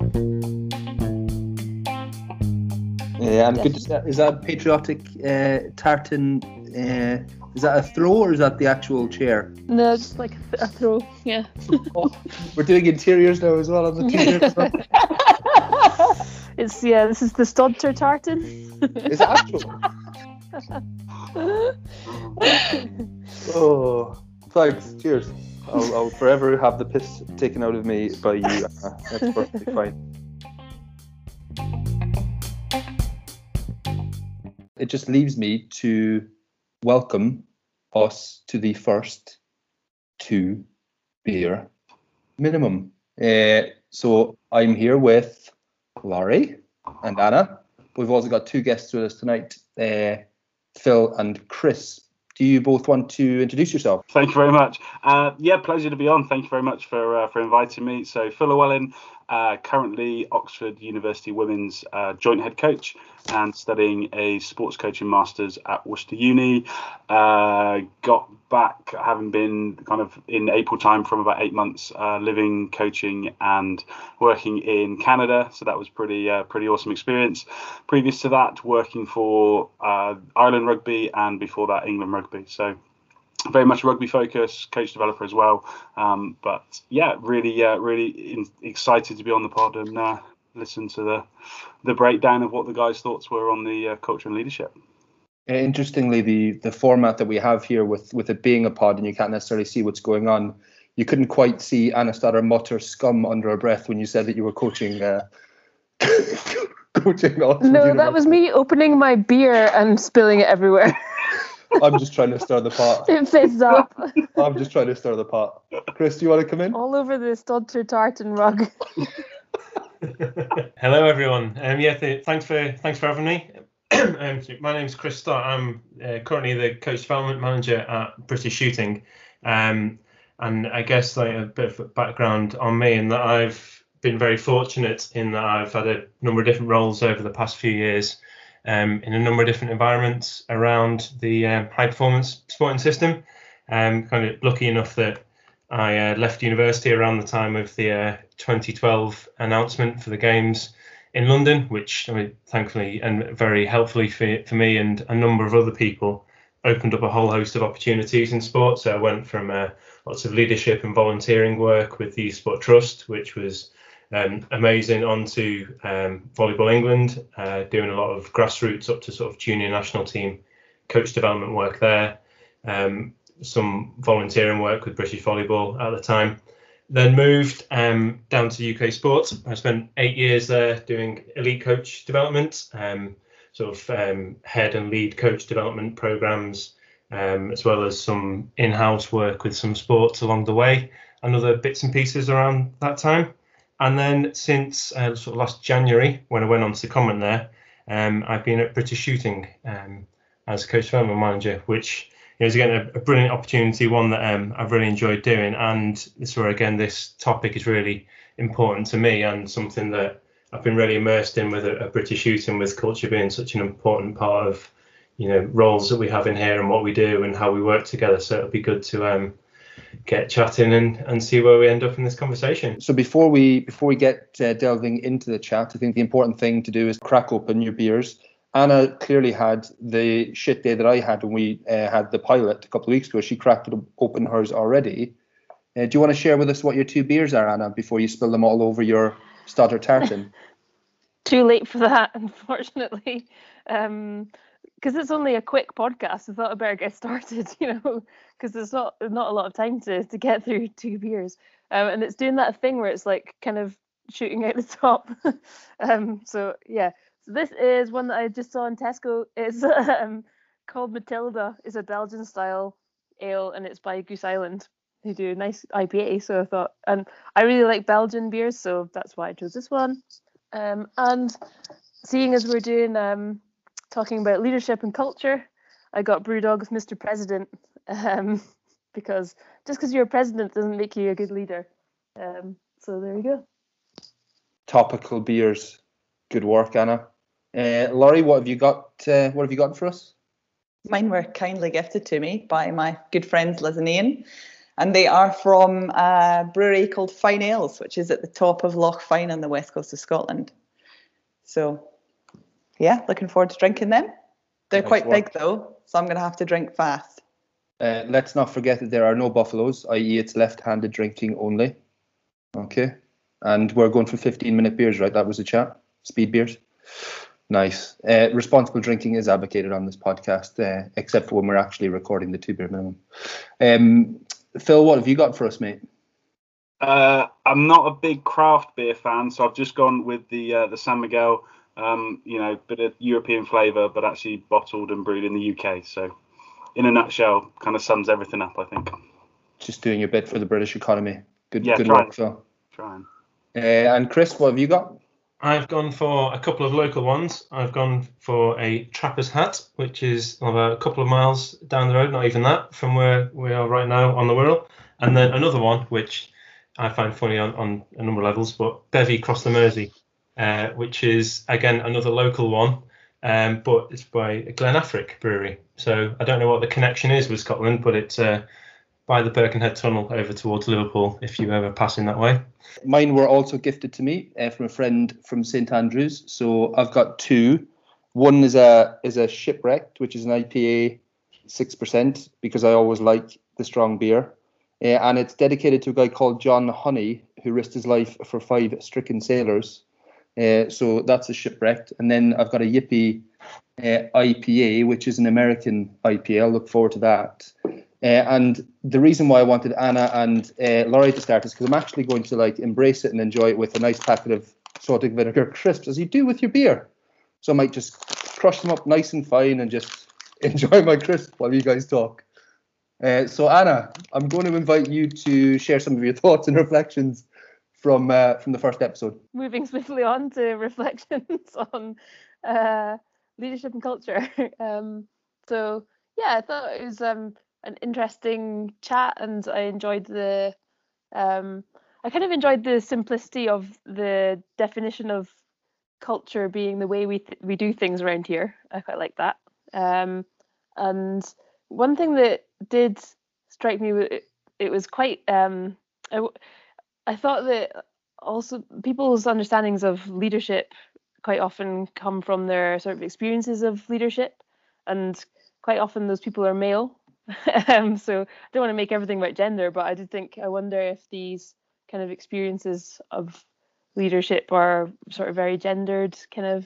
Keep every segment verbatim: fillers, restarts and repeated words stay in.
Yeah, and good to see. Is that a patriotic uh, tartan? Uh, is that a throw or is that the actual chair? No, just like a, th- a throw. Yeah. Oh, we're doing interiors now as well on the t-shirts. It's yeah. This is the Stodter tartan. Is it actual? Oh, thanks. Cheers. I'll, I'll forever have the piss taken out of me by you, Anna. That's perfectly fine. It just leaves me to welcome us to the first two beer minimum. Uh, so I'm here with Laurie and Anna. We've also got two guests with us tonight, uh, Phil and Chris. Do you both want to introduce yourself? Thank you very much. Uh, yeah, pleasure to be on. Thank you very much for uh, for inviting me. So Phil Llewellyn, uh, currently Oxford University Women's uh, joint head coach and studying a sports coaching masters at Worcester Uni. Uh, got back, having been kind of in April time from about eight months, uh, living, coaching and working in Canada. So that was pretty uh, pretty awesome experience. Previous to that, working for uh, Ireland Rugby and before that England Rugby. So very much rugby focus, coach developer as well. Um, but yeah, really, uh, really in, excited to be on the pod and uh, listen to the the breakdown of what the guys' thoughts were on the uh, culture and leadership. Interestingly, the the format that we have here with with it being a pod and you can't necessarily see what's going on, you couldn't quite see Anna Stodter mutter scum under her breath when you said that you were coaching. Uh, coaching Oxford No, University. that was me opening my beer and spilling it everywhere. I'm just trying to stir the pot. It fizzed up. I'm just trying to stir the pot. Chris, do you want to come in? All over the Stodter tartan rug. Hello, everyone. Um, yeah, th- thanks for thanks for having me. um, my name's Chris Stott. I'm uh, currently the coach development manager at British Shooting, um, and I guess like a bit of background on me in that I've been very fortunate in that I've had a number of different roles over the past few years. Um, in a number of different environments around the um, high performance sporting system. Um, kind of lucky enough that I uh, left university around the time of the uh, twenty twelve announcement for the Games in London, which I mean, thankfully and very helpfully for, for me and a number of other people opened up a whole host of opportunities in sport. So I went from uh, lots of leadership and volunteering work with the Sport Trust, which was Um, amazing, onto um, Volleyball England, uh, doing a lot of grassroots up to sort of junior national team coach development work there, um, some volunteering work with British Volleyball at the time. Then moved um, down to U K Sport. I spent eight years there doing elite coach development, um, sort of um, head and lead coach development programs, um, as well as some in-house work with some sports along the way and other bits and pieces around that time. And then since uh, sort of last January, when I went on to comment there, um, I've been at British Shooting um, as coach development manager, which is again a, a brilliant opportunity, one that um, I've really enjoyed doing. And this is where again this topic is really important to me and something that I've been really immersed in with a, a British Shooting, with culture being such an important part of, you know, roles that we have in here and what we do and how we work together. So it'll be good to um, get chatting and, and see where we end up in this conversation. So before we before we get uh, delving into the chat, I think the important thing to do is crack open your beers. Anna clearly had the shit day that I had when we uh, had the pilot a couple of weeks ago. She cracked open hers already. Uh, do you want to share with us what your two beers are, Anna, before you spill them all over your Stodter tartan? Too late for that, unfortunately. Um, because it's only a quick podcast, I thought I better get started, you know, because there's not not a lot of time to, to get through two beers. Um, and it's doing that thing where it's like kind of shooting out the top. um, so, yeah. So this is one that I just saw in Tesco. It's um, called Matilda. It's a Belgian-style ale, and it's by Goose Island. They do a nice I P A, so I thought... And I really like Belgian beers, so that's why I chose this one. Um, and seeing as we're doing... Um, talking about leadership and culture, I got Brewdog's Mister President, um, because just because you're a president doesn't make you a good leader. Um, so there you go. Topical beers. Good work, Anna. Uh, Laurie, what have you got? Uh, what have you got for us? Mine were kindly gifted to me by my good friends Liz and Ian. and they are from a brewery called Fine Ales, which is at the top of Loch Fyne on the west coast of Scotland. So, yeah, looking forward to drinking them. They're Nice quite work. big though, so I'm going to have to drink fast. Uh, let's not forget that there are no buffaloes, that is it's left-handed drinking only. Okay. And we're going for fifteen minute beers, right? That was the chat. Speed beers. Nice. Uh, responsible drinking is advocated on this podcast, uh, except for when we're actually recording the two beer minimum. Um, Phil, what have you got for us, mate? Uh, I'm not a big craft beer fan, so I've just gone with the uh, the San Miguel. Um, you know, bit of European flavour, but actually bottled and brewed in the U K. So, in a nutshell, kind of sums everything up, I think. Just doing your bit for the British economy. Good, Yeah, good trying. work, Phil. Trying. Uh, and Chris, what have you got? I've gone for a couple of local ones. I've gone for a Trapper's Hat, which is about a couple of miles down the road, not even that, from where we are right now on the Wirral. And then another one, which I find funny on, on a number of levels, but Bevy Cross the Mersey, uh, which is, again, another local one, um, but it's by Glen Affric Brewery. So I don't know what the connection is with Scotland, but it's uh, by the Birkenhead Tunnel over towards Liverpool, if you're ever passing that way. Mine were also gifted to me uh, from a friend from Saint Andrews. So I've got two. One is a is a Shipwrecked, which is an I P A, six percent, because I always like the strong beer. Uh, and it's dedicated to a guy called John Honey, who risked his life for five stricken sailors. Uh, so that's a Shipwrecked. And then I've got a Yippee uh, I P A, which is an American I P A. I'll look forward to that. Uh, and the reason why I wanted Anna and uh, Laurie to start is because I'm actually going to like embrace it and enjoy it with a nice packet of Salted Vinegar Crisps, as you do with your beer. So I might just crush them up nice and fine and just enjoy my crisp while you guys talk. Uh, so Anna, I'm going to invite you to share some of your thoughts and reflections from uh, from the first episode. Moving swiftly on to reflections on uh, leadership and culture. um, so yeah, I thought it was um, an interesting chat, and I enjoyed the. Um, I kind of enjoyed the simplicity of the definition of culture being the way we th- we do things around here. I quite like that. Um, and one thing that did strike me, it, it was quite. Um, I, I thought that also people's understandings of leadership quite often come from their sort of experiences of leadership, and quite often those people are male. um, so I don't want to make everything about gender, but I did think, I wonder if these kind of experiences of leadership are sort of very gendered kind of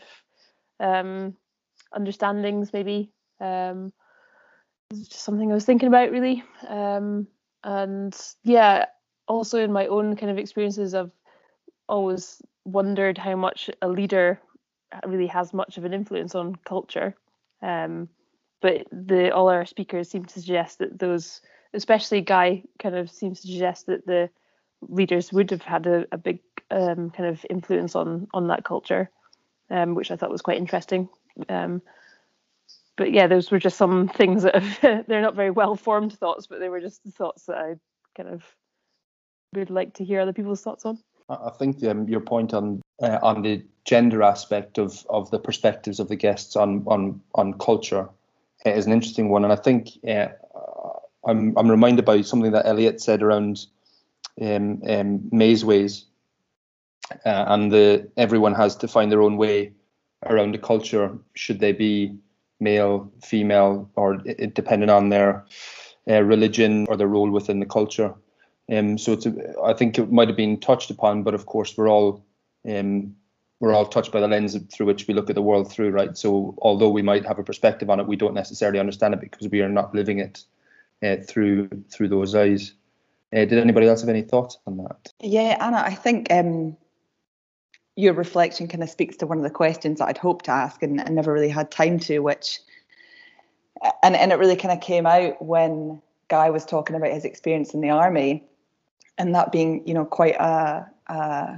um, understandings, maybe. Um, it's just something I was thinking about, really. Um, and yeah, also in my own kind of experiences, I've always wondered how much a leader really has much of an influence on culture. Um, but the all our speakers seem to suggest that those, especially Guy, kind of seems to suggest that the leaders would have had a, a big um, kind of influence on on that culture, um, which I thought was quite interesting. Um, but yeah, those were just some things that have, they're not very well formed thoughts, but they were just thoughts that I kind of would like to hear other people's thoughts on. I think um, your point on uh, on the gender aspect of, of the perspectives of the guests on on on culture uh, is an interesting one, and I think uh, I'm I'm reminded by something that Elliot said around um, um, May's ways, uh, and the everyone has to find their own way around the culture. Should they be male, female, or it, depending on their uh, religion or their role within the culture. Um, so it's a, I think it might have been touched upon, but of course we're all um, we're all touched by the lens through which we look at the world through, right? So although we might have a perspective on it, we don't necessarily understand it because we are not living it uh, through through those eyes. Uh, did anybody else have any thoughts on that? Yeah, Anna, I think um, your reflection kind of speaks to one of the questions that I'd hoped to ask and, and never really had time to, which, and, and it really kind of came out when Guy was talking about his experience in the army, and that being, you know, quite a, a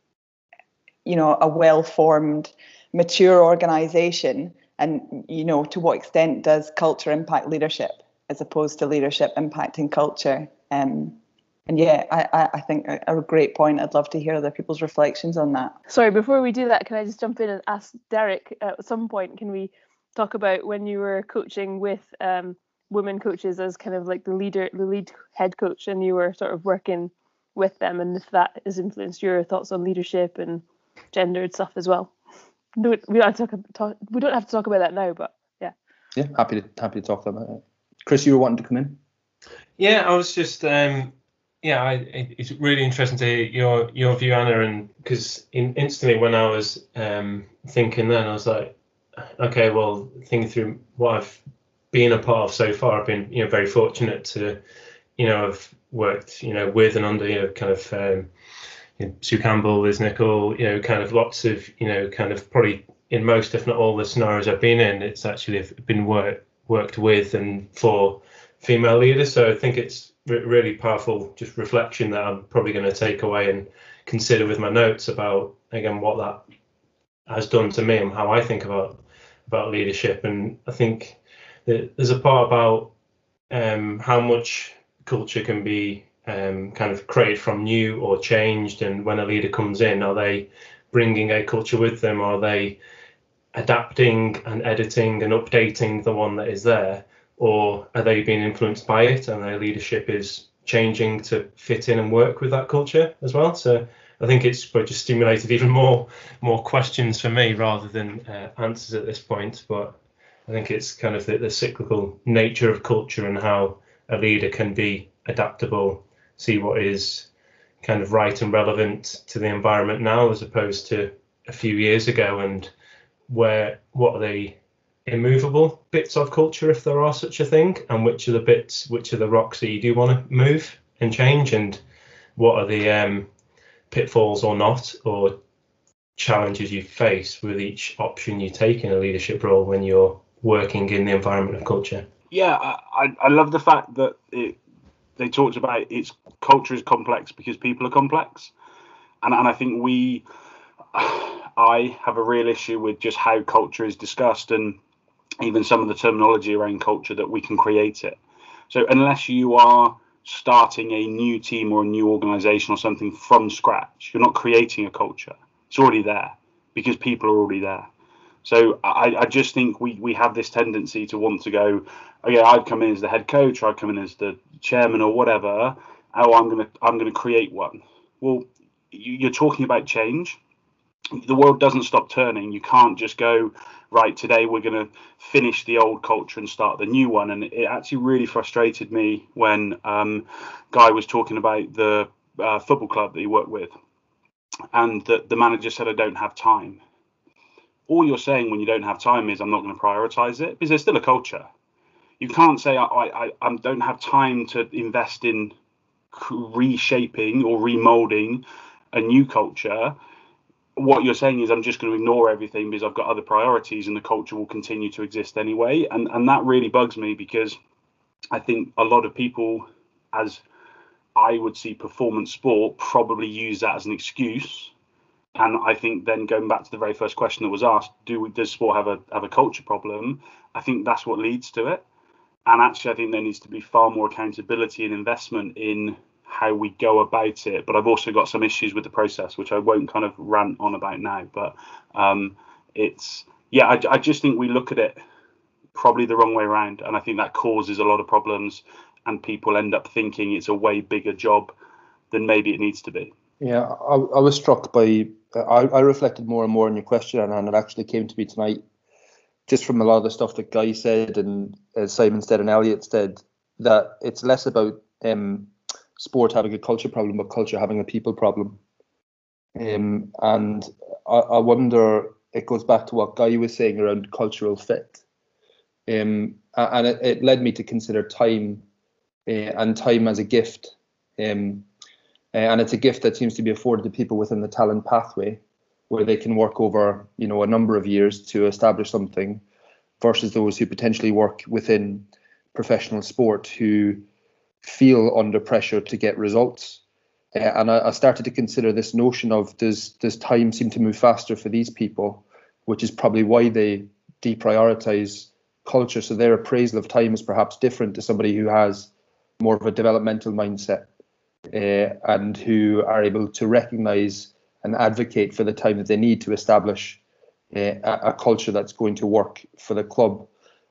you know, a well-formed, mature organisation, and, you know, to what extent does culture impact leadership as opposed to leadership impacting culture? Um, and yeah, I, I think a, a great point. I'd love to hear other people's reflections on that. Sorry, before we do that, can I just jump in and ask Derek, at some point, can we talk about when you were coaching with um, women coaches as kind of like the leader, the lead head coach, and you were sort of working with them, and if that has influenced your thoughts on leadership and gendered stuff as well. No, we don't have to talk, talk. We don't have to talk about that now, but yeah. Yeah, happy to happy to talk about it. Chris, you were wanting to come in? Yeah, I was just um, yeah, I, it's really interesting to hear your your view, Anna, and because in, instantly when I was um, thinking, then I was like, okay, well, thinking through what I've been a part of so far, I've been you know very fortunate to you know have worked you know with and under you know kind of. Um, You know, Sue Campbell, Liz Nicol, you know, kind of lots of, you know, kind of probably in most, if not all, the scenarios I've been in, it's actually been work, worked with and for female leaders. So I think it's re- really powerful, just reflection that I'm probably going to take away and consider with my notes about, again, what that has done to me and how I think about about leadership. And I think that there's a part about um, how much culture can be Um, kind of created from new or changed, and when a leader comes in, are they bringing a culture with them? Are they adapting and editing and updating the one that is there, or are they being influenced by it and their leadership is changing to fit in and work with that culture as well? So I think it's just stimulated even more more questions for me rather than uh, answers at this point. But I think it's kind of the, the cyclical nature of culture and how a leader can be adaptable, see what is kind of right and relevant to the environment now as opposed to a few years ago, and where what are the immovable bits of culture, if there are such a thing, and which are the bits, which are the rocks that you do want to move and change, and what are the um, pitfalls or not, or challenges you face with each option you take in a leadership role when you're working in the environment of culture. Yeah, I, I love the fact that it, they talked about its culture is complex because people are complex. And, and I think we, I have a real issue with just how culture is discussed and even some of the terminology around culture that we can create it. So unless you are starting a new team or a new organization or something from scratch, you're not creating a culture. It's already there because people are already there. So I, I just think we, we have this tendency to want to go, oh yeah, I'd come in as the head coach, or I'd come in as the chairman or whatever. Oh, I'm gonna I'm gonna create one. Well, you, you're talking about change. The world doesn't stop turning. You can't just go, right, today we're gonna finish the old culture and start the new one. And it actually really frustrated me when um, Guy was talking about the uh, football club that he worked with, and that the manager said, I don't have time. All you're saying when you don't have time is I'm not going to prioritize it, because there's still a culture. You can't say I, I, I don't have time to invest in reshaping or remolding a new culture. What you're saying is I'm just going to ignore everything because I've got other priorities, and the culture will continue to exist anyway. And and that really bugs me, because I think a lot of people, as I would see performance sport, probably use that as an excuse. And I think then going back to the very first question that was asked, do we, does sport have a have a culture problem? I think that's what leads to it. And actually, I think there needs to be far more accountability and investment in how we go about it. But I've also got some issues with the process, which I won't kind of rant on about now. But um, it's, yeah, I, I just think we look at it probably the wrong way around. And I think that causes a lot of problems, and people end up thinking it's a way bigger job than maybe it needs to be. Yeah, I, I was struck by, I, I reflected more and more on your question, and it actually came to me tonight, just from a lot of the stuff that Guy said and uh, Simon said and Elliot said, that it's less about um, sport having a culture problem, but culture having a people problem. Um, and I, I wonder, it goes back to what Guy was saying around cultural fit. Um, and it, it led me to consider time uh, and time as a gift. Um, Uh, and it's a gift that seems to be afforded to people within the talent pathway, where they can work over, you know, a number of years to establish something, versus those who potentially work within professional sport who feel under pressure to get results. Uh, and I, I started to consider this notion of, does does time seem to move faster for these people, which is probably why they deprioritize culture. So their appraisal of time is perhaps different to somebody who has more of a developmental mindset. Uh, and who are able to recognize and advocate for the time that they need to establish uh, a, a culture that's going to work for the club.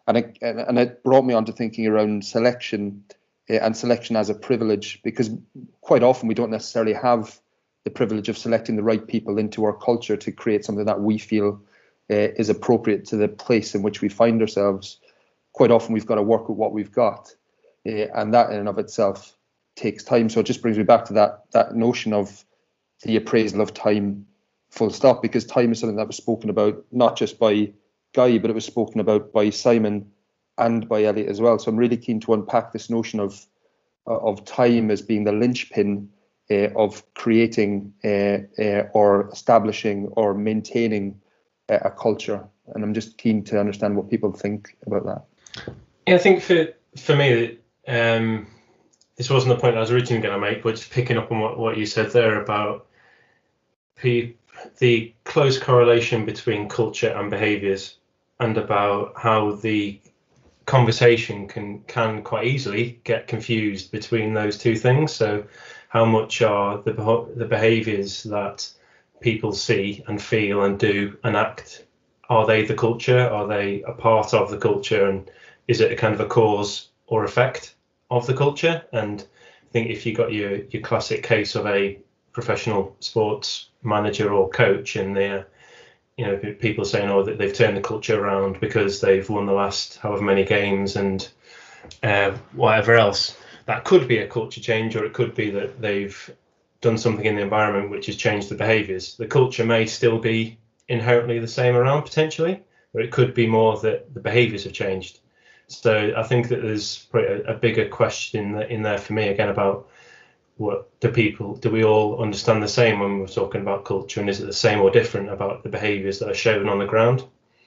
and it, and it brought me on to thinking around selection uh, and selection as a privilege, because quite often we don't necessarily have the privilege of selecting the right people into our culture to create something that we feel uh, is appropriate to the place in which we find ourselves. Quite often we've got to work with what we've got, uh, and that in and of itself takes time. So it just brings me back to that that notion of the appraisal of time, full stop, because time is something that was spoken about not just by Guy, but it was spoken about by Simon and by Elliot as well. So I'm really keen to unpack this notion of of time as being the linchpin uh, of creating uh, uh, or establishing or maintaining uh, a culture. And I'm just keen to understand what people think about that. Yeah, I think for for me, um, this wasn't the point I was originally going to make, but just picking up on what, what you said there about pe- the close correlation between culture and behaviours, and about how the conversation can can quite easily get confused between those two things. So how much are the the behaviours that people see and feel and do and act, are they the culture? Are they a part of the culture? And is it a kind of a cause or effect of the culture? And I think if you got your your classic case of a professional sports manager or coach, and they're, you know, people saying, oh, that they've turned the culture around because they've won the last however many games and uh, whatever else, that could be a culture change, or it could be that they've done something in the environment which has changed the behaviours. The culture may still be inherently the same around potentially, or it could be more that the behaviours have changed. So I think that there's probably a, a bigger question in there for me again about what do people, do we all understand the same when we're talking about culture, and is it the same or different about the behaviours that are shown on the ground?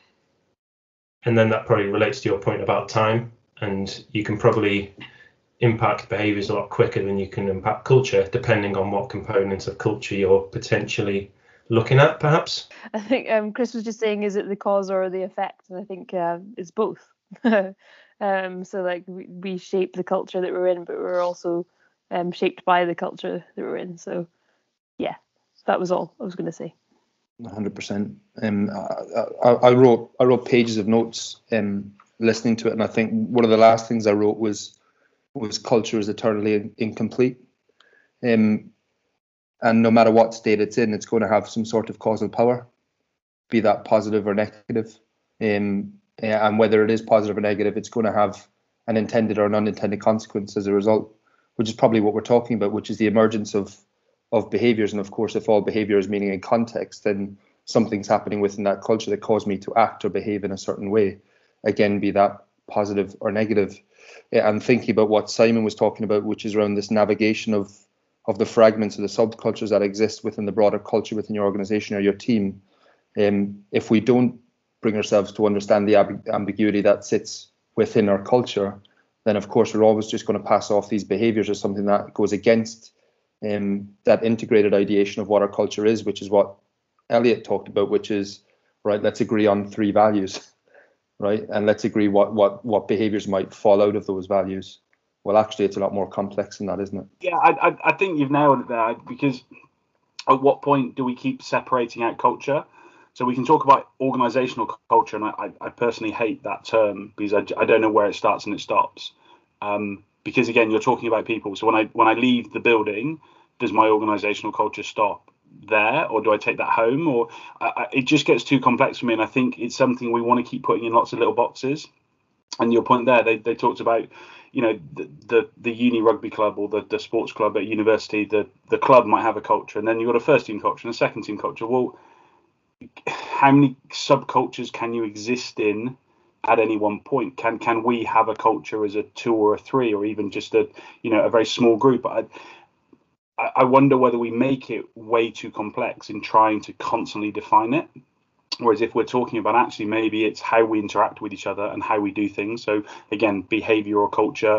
And then that probably relates to your point about time, and you can probably impact behaviours a lot quicker than you can impact culture, depending on what components of culture you're potentially looking at, perhaps. I think um, Chris was just saying, is it the cause or the effect? And I think uh, it's both. um, so like we, we shape the culture that we're in, but we're also um, shaped by the culture that we're in. So yeah, that was all I was going to say. one hundred percent. Um, I, I, I wrote I wrote pages of notes um, listening to it, and I think one of the last things I wrote was was culture is eternally incomplete. Um, and no matter what state it's in, it's going to have some sort of causal power, be that positive or negative. Um, and whether it is positive or negative, it's going to have an intended or an unintended consequence as a result, which is probably what we're talking about, which is the emergence of of behaviours. And of course, if all behaviour is meaning in context, then something's happening within that culture that caused me to act or behave in a certain way, again, be that positive or negative. And thinking about what Simon was talking about, which is around this navigation of of the fragments of the subcultures that exist within the broader culture within your organization or your team. Um, if we don't bring ourselves to understand the amb- ambiguity that sits within our culture, then of course we're always just going to pass off these behaviors as something that goes against um, that integrated ideation of what our culture is, which is what Elliot talked about, which is, right, let's agree on three values, right? And let's agree what what what behaviors might fall out of those values. Well, actually, it's a lot more complex than that, isn't it? Yeah, I, I, I think you've nailed it there, because at what point do we keep separating out culture? So we can talk about organizational culture, and I, I personally hate that term because I, I don't know where it starts and it stops. Um, because again, you're talking about people. So when I when I leave the building, does my organizational culture stop there, or do I take that home? Or I, it just gets too complex for me, and I think it's something we want to keep putting in lots of little boxes. And your point there, they, they talked about, you know, the, the the uni rugby club or the, the sports club at university, the, the club might have a culture, and then you've got a first team culture and a second team culture. Well, how many subcultures can you exist in at any one point? Can can we have a culture as a two or a three, or even just a, you know, a very small group? I, I wonder whether we make it way too complex in trying to constantly define it. Whereas if we're talking about actually maybe it's how we interact with each other and how we do things. So again, behavior or culture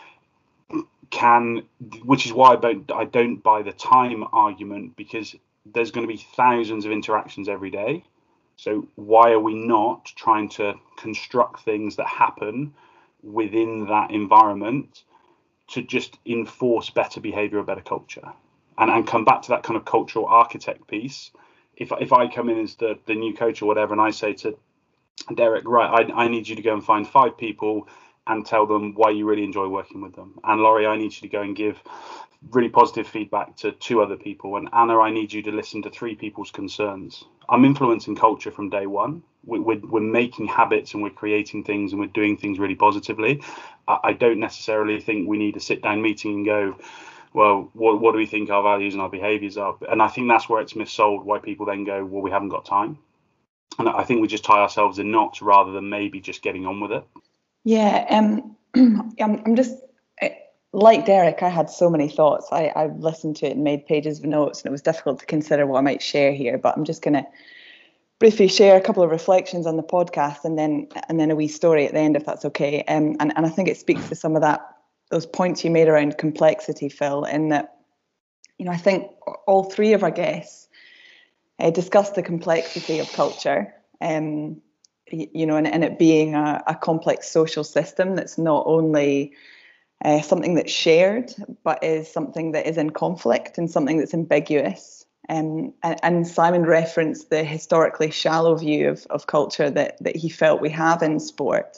can, which is why I don't, I don't buy the time argument, because there's going to be thousands of interactions every day. So why are we not trying to construct things that happen within that environment to just enforce better behavior or better culture? And, and come back to that kind of cultural architect piece. If if I come in as the, the new coach or whatever, and I say to Derek, right, I, I need you to go and find five people and tell them why you really enjoy working with them. And Laurie, I need you to go and give really positive feedback to two other people. And Anna, I need you to listen to three people's concerns. I'm influencing culture from day one. We, we're, we're making habits and we're creating things and we're doing things really positively. I, I don't necessarily think we need a sit down meeting and go, well, what, what do we think our values and our behaviours are? And I think that's where it's missold, why people then go, well, we haven't got time. And I think we just tie ourselves in knots rather than maybe just getting on with it. Yeah, um, I'm, I'm just, like Derek, I had so many thoughts. I, I listened to it and made pages of notes, and it was difficult to consider what I might share here, but I'm just going to briefly share a couple of reflections on the podcast and then and then a wee story at the end, if that's okay. Um, and, and I think it speaks to some of that, those points you made around complexity, Phil, in that, you know, I think all three of our guests uh, discussed the complexity of culture. Um, you know, and, and it being a, a complex social system that's not only uh, something that's shared, but is something that is in conflict and something that's ambiguous. Um, and, and Simon referenced the historically shallow view of, of culture that, that he felt we have in sport.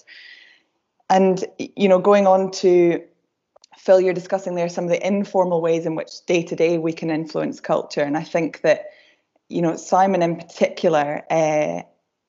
And, you know, going on to, Phil, you're discussing there some of the informal ways in which day to day we can influence culture. And I think that, you know, Simon in particular, uh,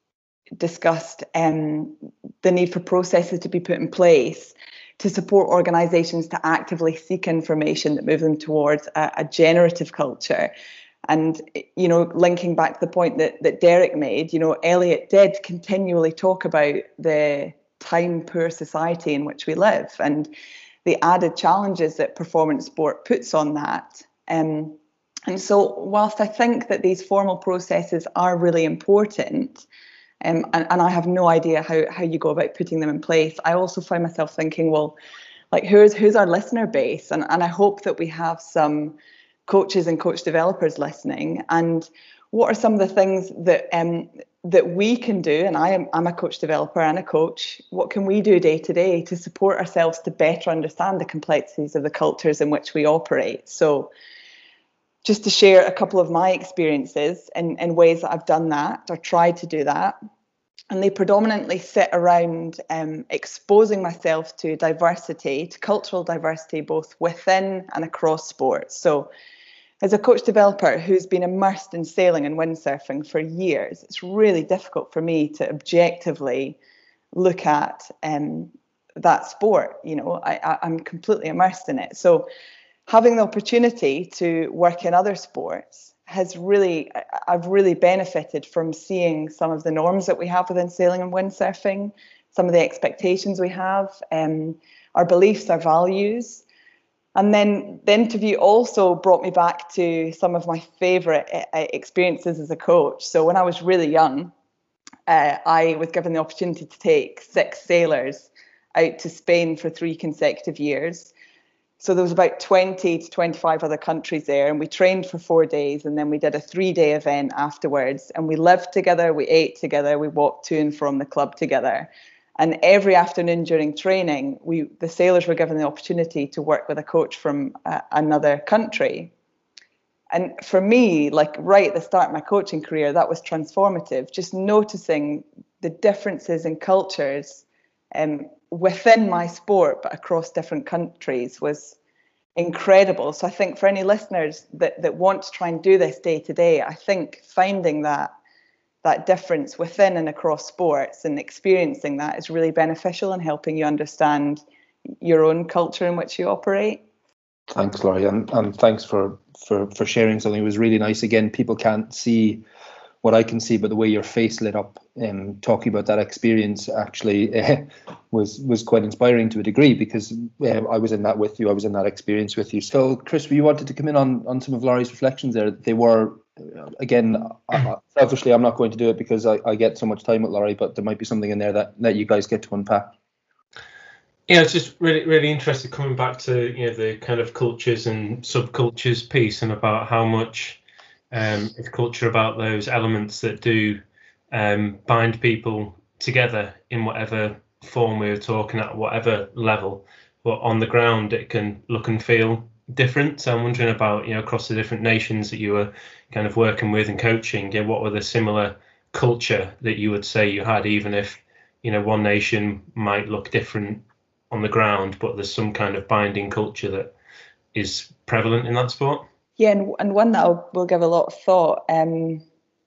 discussed um, the need for processes to be put in place to support organisations to actively seek information that move them towards a, a generative culture. And, you know, linking back to the point that, that Derek made, you know, Elliot did continually talk about the time-poor society in which we live and the added challenges that performance sport puts on that. Um, and so whilst I think that these formal processes are really important, Um, and, and I have no idea how, how you go about putting them in place, I also find myself thinking, well, like, who's who's our listener base? And, and I hope that we have some coaches and coach developers listening. And what are some of the things that um, that we can do? And I am I'm a coach developer and a coach. What can we do day to day to support ourselves to better understand the complexities of the cultures in which we operate? So just to share a couple of my experiences in, in ways that I've done that or tried to do that. And they predominantly sit around um, exposing myself to diversity, to cultural diversity, both within and across sports. So as a coach developer who's been immersed in sailing and windsurfing for years, it's really difficult for me to objectively look at um, that sport. You know, I, I, I'm completely immersed in it. So having the opportunity to work in other sports has really, I've really benefited from seeing some of the norms that we have within sailing and windsurfing, some of the expectations we have, um, our beliefs, our values. And then the interview also brought me back to some of my favourite experiences as a coach. So when I was really young, uh, I was given the opportunity to take six sailors out to Spain for three consecutive years. So there was about twenty to twenty-five other countries there, and we trained for four days, and then we did a three-day event afterwards, and we lived together, we ate together, we walked to and from the club together. And every afternoon during training, we the sailors were given the opportunity to work with a coach from uh, another country. And for me, like right at the start of my coaching career, that was transformative, just noticing the differences in cultures um, within my sport, but across different countries was incredible. So I think for any listeners that, that want to try and do this day to day, I think finding that that difference within and across sports and experiencing that is really beneficial in helping you understand your own culture in which you operate. Thanks, Laurie, and, and thanks for, for, for sharing something. It was really nice. Again, people can't see what I can see, but the way your face lit up um, talking about that experience actually uh, was was quite inspiring to a degree, because uh, I was in that with you. I was in that experience with you. So, Chris, you wanted to come in on, on some of Laurie's reflections there. They were, again, uh, selfishly, I'm not going to do it because I, I get so much time with Laurie, but there might be something in there that, that you guys get to unpack. Yeah, it's just really, really interested coming back to, you know, the kind of cultures and subcultures piece, and about how much um, is culture about those elements that do um, bind people together in whatever form we were talking at, whatever level. But on the ground, it can look and feel different. So I'm wondering about, you know, across the different nations that you were kind of working with and coaching, yeah, what were the similar culture that you would say you had, even if, you know, one nation might look different on the ground, but there's some kind of binding culture that is prevalent in that sport? Yeah, and, and one that I'll, will give a lot of thought. Um,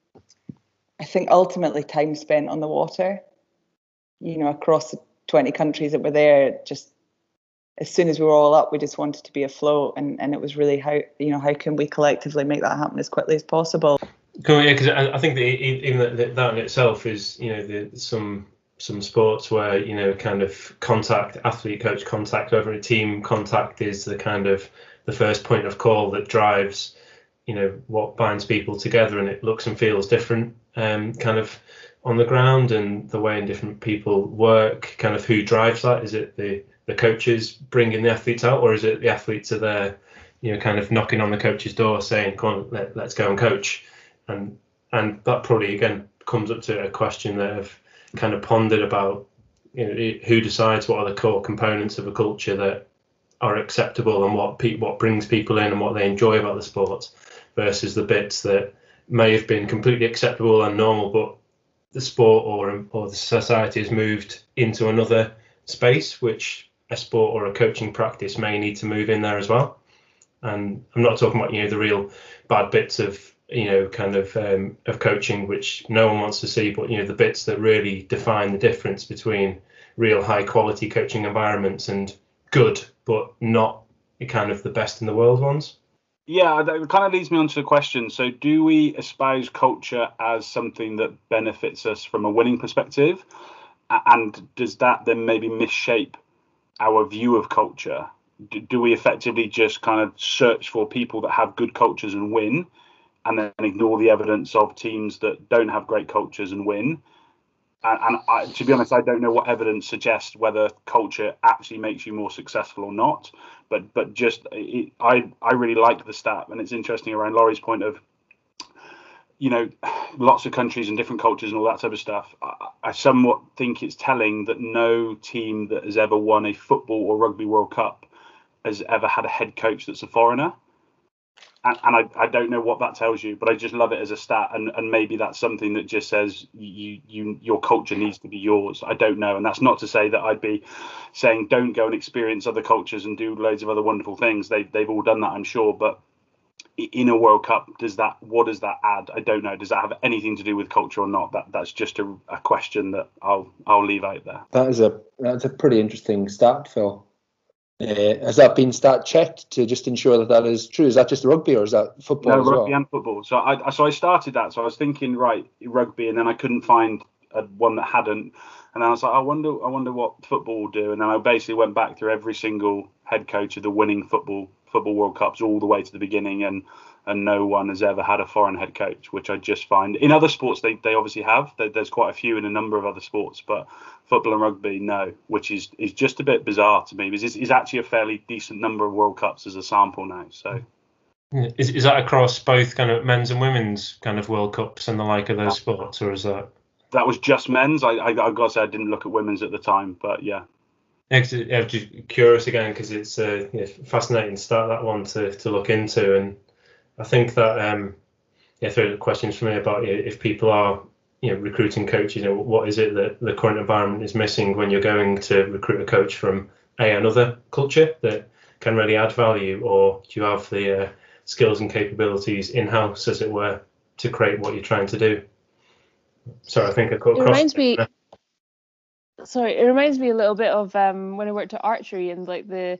I think ultimately time spent on the water, you know, across the twenty countries that were there, just as soon as we were all up, we just wanted to be afloat. And, and it was really how, you know, how can we collectively make that happen as quickly as possible? Cool, yeah, because I, I think that even that, that in itself is, you know, the, some some sports where, you know, kind of contact, athlete coach contact over a team contact is the kind of the first point of call that drives, you know, what binds people together, and it looks and feels different um, kind of on the ground, and the way in different people work, kind of who drives that. Is it the, the coaches bringing the athletes out, or is it the athletes are there, you know, kind of knocking on the coach's door saying, come on, let, let's go and coach? And and that probably, again, comes up to a question that I've kind of pondered about, you know, who decides what are the core components of a culture that are acceptable, and what pe- what brings people in and what they enjoy about the sport, versus the bits that may have been completely acceptable and normal, but the sport or or the society has moved into another space, which a sport or a coaching practice may need to move in there as well. And I'm not talking about, you know, the real bad bits of, you know, kind of um, of coaching, which no one wants to see, but, you know, the bits that really define the difference between real high quality coaching environments and good, but not kind of the best in the world ones. Yeah, that kind of leads me on to the question. So do we espouse culture as something that benefits us from a winning perspective? And does that then maybe misshape our view of culture? Do we effectively just kind of search for people that have good cultures and win, and then ignore the evidence of teams that don't have great cultures and win? And, and I, to be honest, I don't know what evidence suggests whether culture actually makes you more successful or not. But but just it, I I really like the stat, and it's interesting around Laurie's point of, you know, lots of countries and different cultures and all that type of stuff. I, I somewhat think it's telling that no team that has ever won a football or rugby World Cup has ever had a head coach that's a foreigner. And, and I, I don't know what that tells you, but I just love it as a stat. And, and maybe that's something that just says you, you, your culture needs to be yours. I don't know. And that's not to say that I'd be saying don't go and experience other cultures and do loads of other wonderful things. They, they've all done that, I'm sure. But in a World Cup, does that, what does that add? I don't know. Does that have anything to do with culture or not? That that's just a, a question that I'll I'll leave out there. That is a that's a pretty interesting stat, Phil. Uh, has that been stat checked to just ensure that that is true? Is that just rugby, or is that football no, as rugby well? and football. So I so I started that. So I was thinking, right, rugby, and then I couldn't find a, one that hadn't. And then I was like, I wonder, I wonder what football will do. And then I basically went back through every single head coach of the winning football football World Cups all the way to the beginning, and and no one has ever had a foreign head coach, which I just find in other sports they, they obviously have. There's quite a few in a number of other sports, but football and rugby, no, which is, is just a bit bizarre to me, because it's, it's actually a fairly decent number of World Cups as a sample now. So is is that across both kind of men's and women's kind of World Cups and the like of those sports, or is that? That was just men's. I I I've got to say I didn't look at women's at the time, but yeah. Yeah, I'm just curious again, because it's a uh, yeah, fascinating start, that one to, to look into. And I think that um yeah, through questions for me about, you know, if people are, you know, recruiting coaches, you know, what is it that the current environment is missing when you're going to recruit a coach from a another culture that can really add value, or do you have the uh, skills and capabilities in house, as it were, to create what you're trying to do? So I think I cut It across. reminds me. Sorry, it reminds me a little bit of um, when I worked at archery, and like the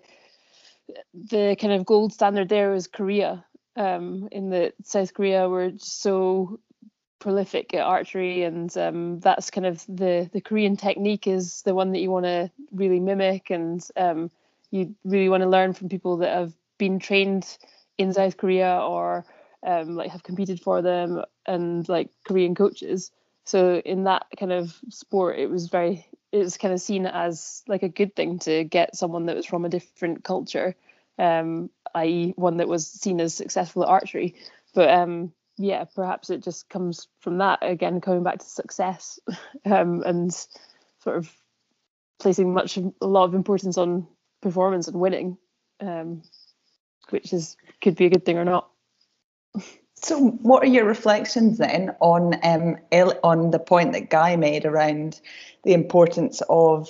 the kind of gold standard there was Korea. Um, in the South Korea were so prolific at archery, and um, that's kind of the the Korean technique is the one that you want to really mimic, and um, you really want to learn from people that have been trained in South Korea, or um, like have competed for them, and like Korean coaches. So in that kind of sport, it was very it was kind of seen as like a good thing to get someone that was from a different culture, um, that is one that was seen as successful at archery. But um, yeah, perhaps it just comes from that, again, coming back to success, um, and sort of placing much a lot of importance on performance and winning, um, which is could be a good thing or not. So, what are your reflections then on um, on the point that Guy made around the importance of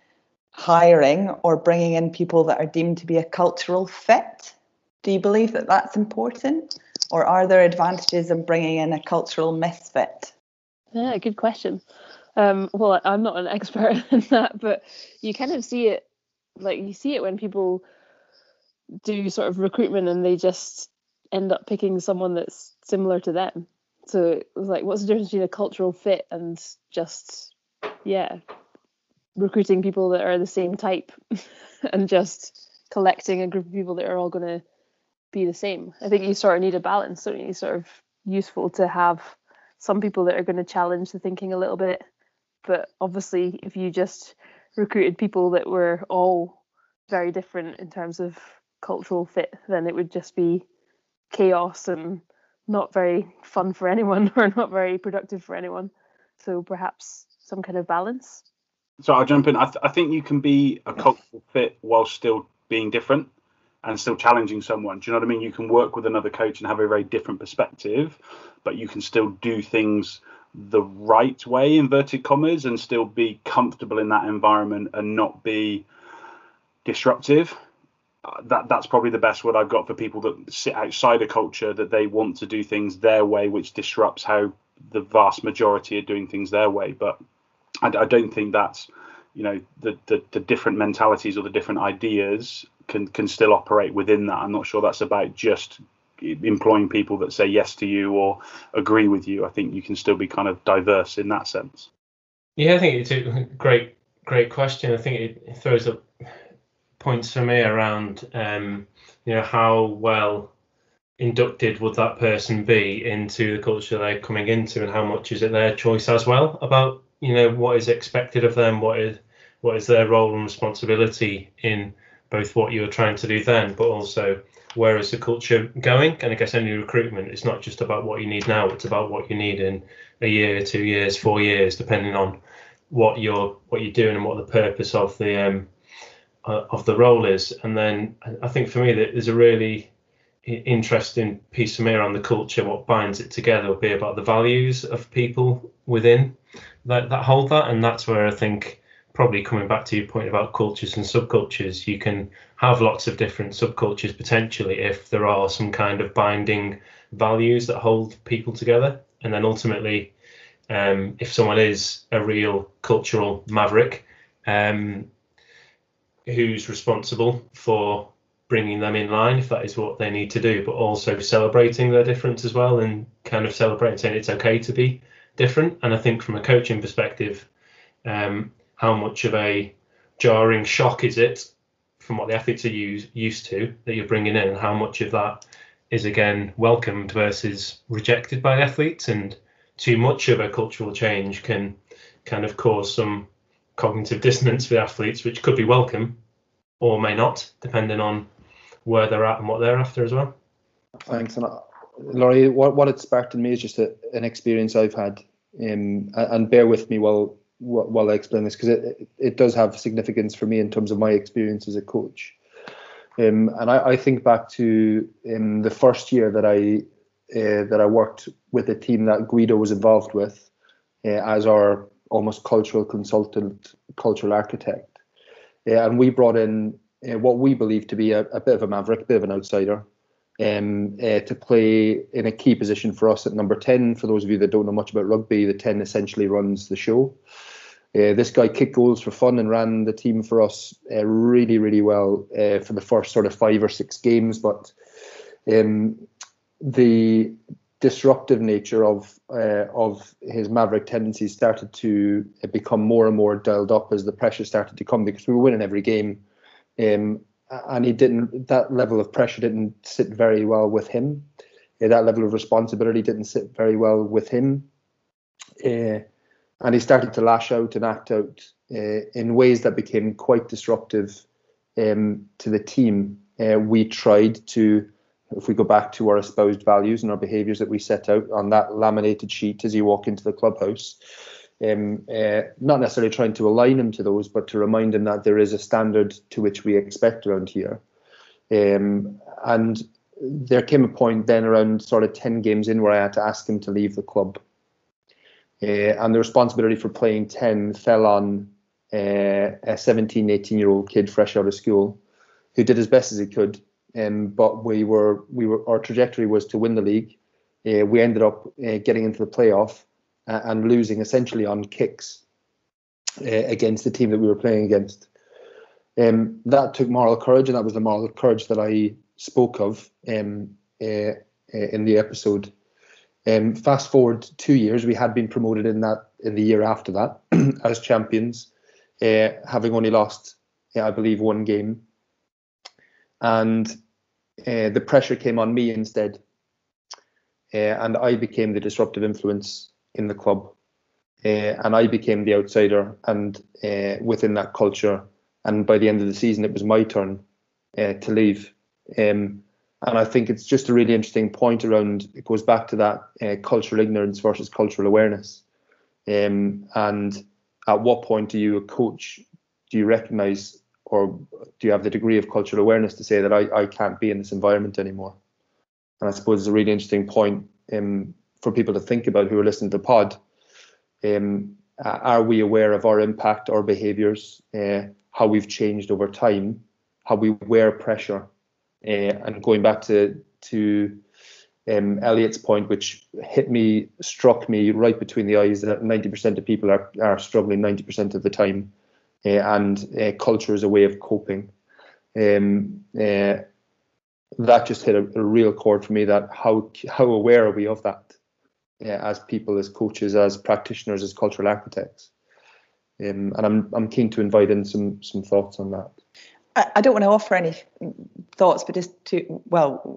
hiring or bringing in people that are deemed to be a cultural fit? Do you believe that that's important, or are there advantages in bringing in a cultural misfit? Yeah, good question. Um, well, I'm not an expert in that, but you kind of see it, like you see it when people do sort of recruitment and they just end up picking someone that's similar to them. So it was like, what's the difference between a cultural fit and just, yeah, recruiting people that are the same type and just collecting a group of people that are all going to be the same? I think you sort of need a balance, don't you? It's sort of useful to have some people that are going to challenge the thinking a little bit. But obviously, if you just recruited people that were all very different in terms of cultural fit, then it would just be chaos and not very fun for anyone, or not very productive for anyone. So perhaps some kind of balance. So I'll jump in. I, th- I think you can be a cultural fit while still being different and still challenging someone. Do you know what I mean? You can work with another coach and have a very different perspective, but you can still do things the right way, inverted commas, and still be comfortable in that environment and not be disruptive. Uh, that that's probably the best word I've got for people that sit outside a culture, that they want to do things their way, which disrupts how the vast majority are doing things their way. But I, I don't think that's, you know, the, the the different mentalities or the different ideas can can still operate within that. I'm not sure that's about just employing people that say yes to you or agree with you. I think you can still be kind of diverse in that sense. Yeah, I think it's a great, great question. I think it throws up points for me around, um, you know, how well inducted would that person be into the culture they're coming into, and how much is it their choice as well about, you know, what is expected of them, what is what is their role and responsibility in both what you're trying to do then, but also where is the culture going. And I guess any recruitment, it's not just about what you need now, it's about what you need in a year, two years, four years, depending on what you're what you're doing and what the purpose of the um uh, of the role is. And then I think for me that there's a really interesting piece for me around the culture. What binds it together will be about the values of people within that that hold that, and that's where I think, probably coming back to your point about cultures and subcultures, you can have lots of different subcultures potentially if there are some kind of binding values that hold people together. And then ultimately, um, if someone is a real cultural maverick, um, who's responsible for bringing them in line, if that is what they need to do, but also celebrating their difference as well, and kind of celebrating, saying it's okay to be different. And I think from a coaching perspective, um, how much of a jarring shock is it from what the athletes are use, used to that you're bringing in, and how much of that is again welcomed versus rejected by the athletes. And too much of a cultural change can kind of cause some cognitive dissonance for the athletes, which could be welcome or may not, depending on where they're at and what they're after as well. Thanks. And uh, Laurie, what, what it sparked in me is just a, an experience I've had, um, and bear with me while while I explain this, because it, it does have significance for me in terms of my experience as a coach. Um, and I, I think back to um, the first year that I uh, that I worked with a team that Guido was involved with uh, as our almost cultural consultant, cultural architect. Uh, and we brought in uh, what we believe to be a, a bit of a maverick, a bit of an outsider, um, uh, to play in a key position for us at number ten. For those of you that don't know much about rugby, the ten essentially runs the show. Uh, this guy kicked goals for fun and ran the team for us uh, really, really well uh, for the first sort of five or six games. But um, the disruptive nature of uh, of his maverick tendencies started to become more and more dialed up as the pressure started to come, because we were winning every game, um, and he didn't. That level of pressure didn't sit very well with him. Uh, that level of responsibility didn't sit very well with him. Uh, And he started to lash out and act out uh, in ways that became quite disruptive um, to the team. Uh, we tried to, if we go back to our espoused values and our behaviours that we set out on that laminated sheet as you walk into the clubhouse, um, uh, not necessarily trying to align him to those, but to remind him that there is a standard to which we expect around here. Um, and there came a point then around sort of ten games in where I had to ask him to leave the club. Uh, and the responsibility for playing ten fell on uh, a seventeen, eighteen year old kid fresh out of school who did as best as he could. Um, but we were, we were, our trajectory was to win the league. Uh, we ended up uh, getting into the playoff uh, and losing essentially on kicks uh, against the team that we were playing against. Um, that took moral courage, and that was the moral courage that I spoke of um, uh, uh, in the episode. Um, fast forward two years, we had been promoted in that in the year after that as champions, uh, having only lost, uh, I believe, one game, and uh, the pressure came on me instead, uh, and I became the disruptive influence in the club, uh, and I became the outsider, and uh, within that culture. And by the end of the season, it was my turn uh, to leave. Um, and I think it's just a really interesting point around, it goes back to that uh, cultural ignorance versus cultural awareness. Um, and at what point do you, a coach, do you recognise, or do you have the degree of cultural awareness to say that I, I can't be in this environment anymore? And I suppose it's a really interesting point um, for people to think about who are listening to the pod. Um, are we aware of our impact, our behaviours, uh, how we've changed over time, how we wear pressure, uh, and going back to to um, Elliot's point, which hit me, struck me right between the eyes, that ninety percent of people are, are struggling ninety percent of the time, uh, and uh, culture is a way of coping. Um, uh, that just hit a, a real chord for me. That how how aware are we of that uh, as people, as coaches, as practitioners, as cultural architects? Um, and I'm I'm keen to invite in some some thoughts on that. I, I don't want to offer any thoughts, but just to, well,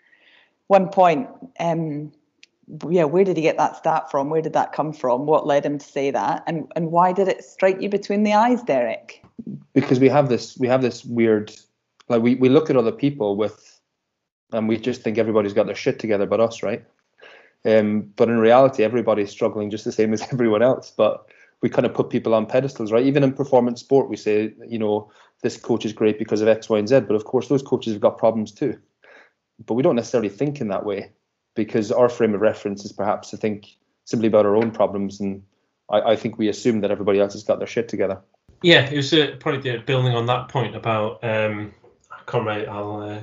one point, um, yeah, where did he get that stat from? Where did that come from? What led him to say that? And and why did it strike you between the eyes, Derek? Because we have this we have this weird, like we, we look at other people with, and we just think everybody's got their shit together but us, right? Um, but in reality, everybody's struggling just the same as everyone else. But we kind of put people on pedestals, right? Even in performance sport, we say, you know, this coach is great because of X, Y, and Z. But of course, those coaches have got problems too. But we don't necessarily think in that way, because our frame of reference is perhaps to think simply about our own problems. And I, I think we assume that everybody else has got their shit together. Yeah, it was uh, probably building on that point about, um, I can't remember, I'll, uh,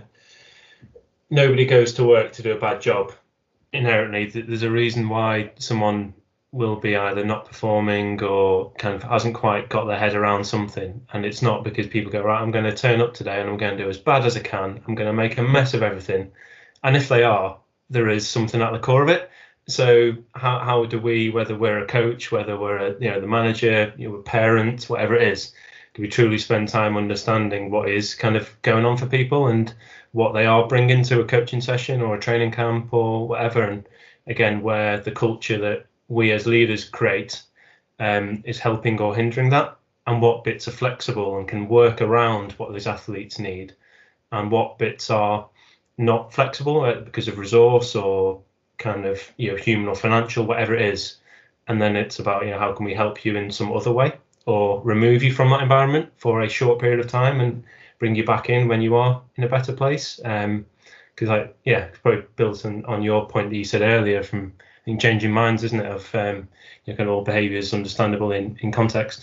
nobody goes to work to do a bad job. Inherently, there's a reason why someone will be either not performing or kind of hasn't quite got their head around something. And it's not because people go, right, I'm going to turn up today and I'm going to do as bad as I can. I'm going to make a mess of everything. And if they are, there is something at the core of it. So how how do we, whether we're a coach, whether we're a, you know, the manager, you know, a parent, whatever it is, do we truly spend time understanding what is kind of going on for people and what they are bringing to a coaching session or a training camp or whatever? And again, where the culture that we as leaders create um, is helping or hindering that, and what bits are flexible and can work around what these athletes need, and what bits are not flexible because of resource or kind of, you know, human or financial, whatever it is. And then it's about, you know, how can we help you in some other way or remove you from that environment for a short period of time and bring you back in when you are in a better place. Um, because like, yeah, it probably builds on, on your point that you said earlier from, I think, changing minds, isn't it, of um, you know, kind of all behaviours understandable in, in context.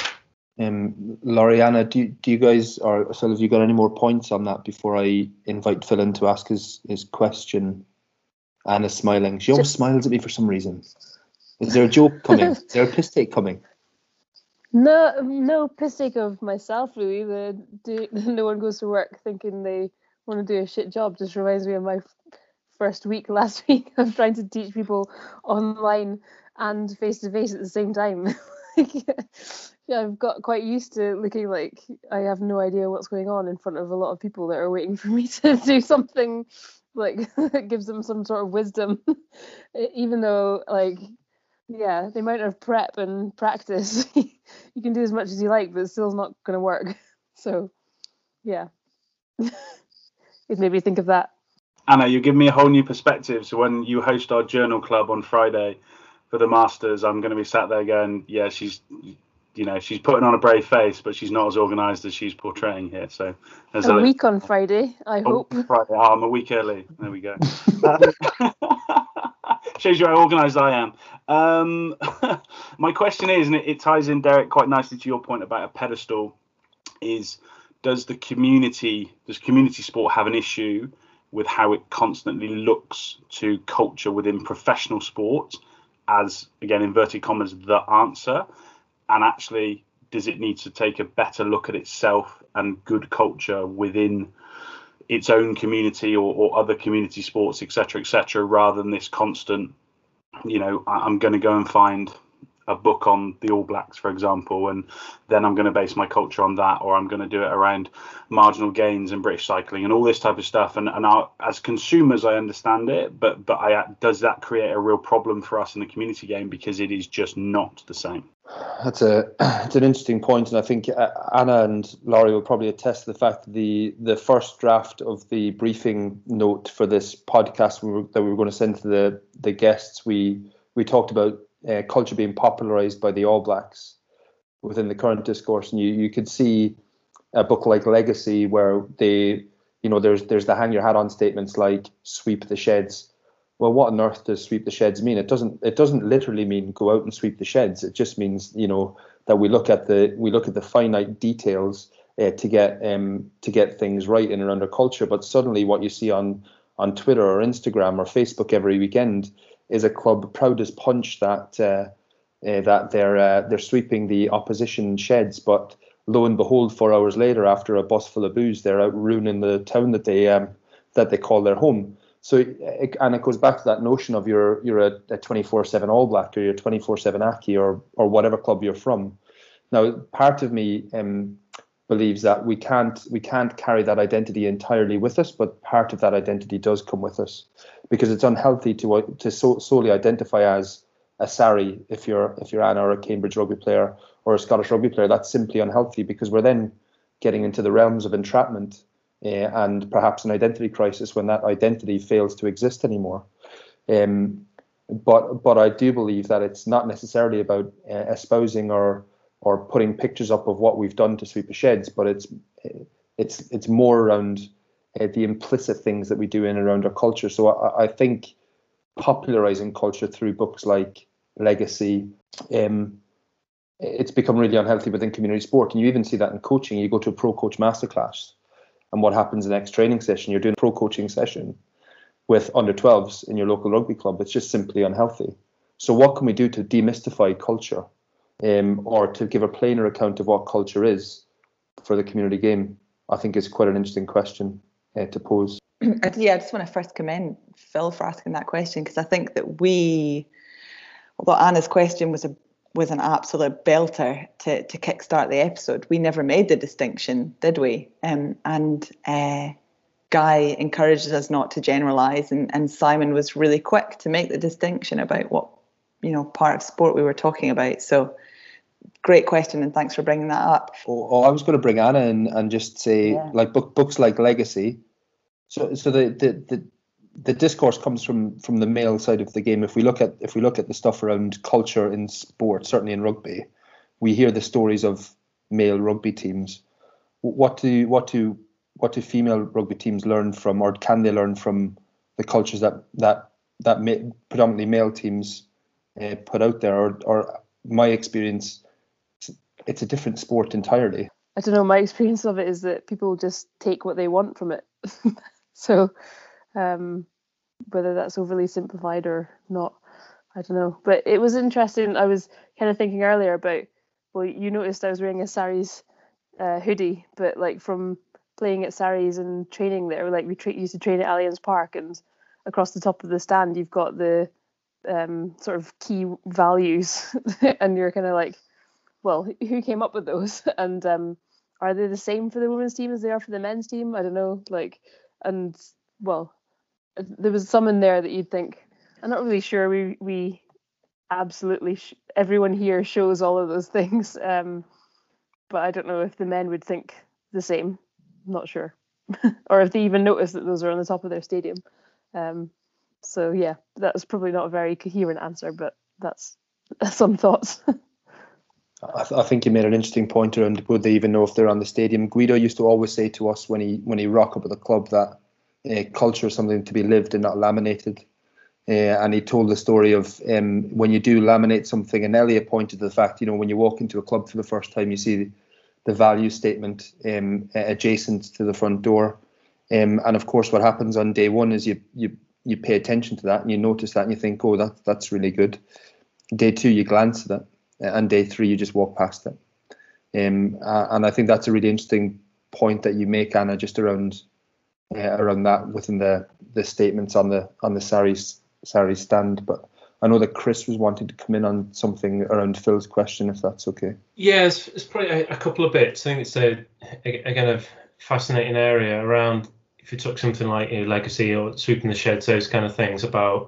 Um, Lauriana, do you, do you guys, or so have you got any more points on that before I invite Phil in to ask his, his question? Anna's smiling. She always smiles at me for some reason. Is there a joke coming? Is there a piss take coming? No, no piss take of myself, really. The, do, no one goes to work thinking they want to do a shit job. Just reminds me of my first week last week of trying to teach people online and face to face at the same time. Yeah, I've got quite used to looking like I have no idea what's going on in front of a lot of people that are waiting for me to do something like that gives them some sort of wisdom, even though, like, yeah, the amount of prep and practice, you can do as much as you like, but it's still not going to work. So, yeah, it made me think of that. Anna, you give me a whole new perspective. So when you host our journal club on Friday for the Masters, I'm going to be sat there going, yeah, she's you know, she's putting on a brave face, but she's not as organised as she's portraying here. So there's a a week on Friday, I oh, hope. Friday. Oh, I'm a week early. There we go. um, shows you how organised I am. Um, my question is, and it, it ties in, Derek, quite nicely to your point about a pedestal, is does the community, does community sport have an issue with how it constantly looks to culture within professional sport as, again, inverted commas, the answer? And actually, does it need to take a better look at itself and good culture within its own community or, or other community sports, et cetera, et cetera, rather than this constant, you know, I'm going to go and find a book on the All Blacks, for example, and then I'm going to base my culture on that, or I'm going to do it around marginal gains and British cycling and all this type of stuff. And and our, as consumers, I understand it, but but I, does that create a real problem for us in the community game because it is just not the same? That's a it's an interesting point, and I think Anna and Laurie will probably attest to the fact that the the first draft of the briefing note for this podcast we were, that we were going to send to the the guests, we we talked about uh, culture being popularized by the All Blacks within the current discourse, and you you could see a book like Legacy where they, you know, there's there's the hang your hat on statements like sweep the sheds. Well, what on earth does sweep the sheds mean? It doesn't. It doesn't literally mean go out and sweep the sheds. It just means, you know, that we look at the we look at the finite details uh, to get um to get things right in and around our culture. But suddenly, what you see on on Twitter or Instagram or Facebook every weekend is a club proud as punch that uh, uh, that they're uh, they're sweeping the opposition sheds. But lo and behold, four hours later, after a bus full of booze, they're out ruining the town that they um that they call their home. So, it, and it goes back to that notion of you're you're a, a twenty-four seven All Black or you're twenty-four seven Aki or or whatever club you're from. Now, part of me um, believes that we can't we can't carry that identity entirely with us, but part of that identity does come with us, because it's unhealthy to to so, solely identify as a Sarri if you're if you're Anna or a Cambridge rugby player or a Scottish rugby player. That's simply unhealthy, because we're then getting into the realms of entrapment. Uh, and perhaps an identity crisis when that identity fails to exist anymore. Um, but but I do believe that it's not necessarily about uh, espousing or or putting pictures up of what we've done to sweep the sheds, but it's it's it's more around uh, the implicit things that we do in and around our culture. So I, I think popularizing culture through books like Legacy, um, it's become really unhealthy within community sport, and you even see that in coaching. You go to a pro coach masterclass, and what happens in the next training session? You're doing a pro coaching session with under twelves in your local rugby club. It's just simply unhealthy. So what can we do to demystify culture, um, or to give a plainer account of what culture is for the community game? I think is quite an interesting question uh, to pose. Yeah, I just want to first commend Phil for asking that question, because I think that we, although Anna's question was a was an absolute belter to to kickstart the episode, we never made the distinction, did we? Um, and uh, Guy encouraged us not to generalise, and, and Simon was really quick to make the distinction about what, you know, part of sport we were talking about. So great question, and thanks for bringing that up. Oh, oh I was going to bring Anna in and just say, yeah. like book, books like Legacy. So so the the the the discourse comes from from the male side of the game. If we look at if we look at the stuff around culture in sport, certainly in rugby, we hear the stories of male rugby teams. What do what do what do female rugby teams learn from, or can they learn from, the cultures that that that ma- predominantly male teams uh, put out there? Or or my experience, it's a different sport entirely. I don't know. My experience of it is that people just take what they want from it. So. Um, whether that's overly simplified or not, I don't know. But it was interesting. I was kind of thinking earlier about, well, you noticed I was wearing a Sarries uh, hoodie, but like from playing at Sarries and training there, like we tra- used to train at Allianz Park, and across the top of the stand you've got the um, sort of key values, and you're kind of like, well, who came up with those? And um, are they the same for the women's team as they are for the men's team? I don't know. Like, and well, there was some in there that you'd think, I'm not really sure we we absolutely sh- everyone here shows all of those things, um, but I don't know if the men would think the same. I'm not sure. Or if they even notice that those are on the top of their stadium. Um, so yeah, that's probably not a very coherent answer, but that's, that's some thoughts. I, th- I think you made an interesting point around would they even know if they're on the stadium. Guido used to always say to us when he when he rock up at the club that uh, culture is something to be lived and not laminated. Uh, and he told the story of um, when you do laminate something, and Elliot pointed to the fact, you know, when you walk into a club for the first time, you see the, the value statement um, adjacent to the front door. Um, and of course, what happens on day one is you you you pay attention to that and you notice that and you think, oh, that that's really good. Day two, you glance at it, and day three, you just walk past it. Um, uh, and I think that's a really interesting point that you make, Anna, just around uh, around that within the the statements on the on the Sarries Sarries stand. But I know that Chris was wanting to come in on something around Phil's question, if that's okay. Yeah, it's, it's probably a, a couple of bits. I think it's a, a, a kind of fascinating area around, if you took something like, you know, legacy or sweeping the sheds, those kind of things, about